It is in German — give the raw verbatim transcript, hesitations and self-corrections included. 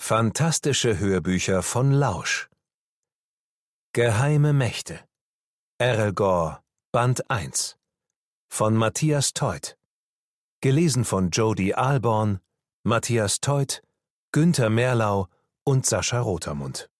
Fantastische Hörbücher von Lausch. Geheime Mächte. Erekor, Band eins. Von Matthias Teut. Gelesen von Jody Ahlborn, Matthias Teut, Günther Merlau und Sascha Rotermund.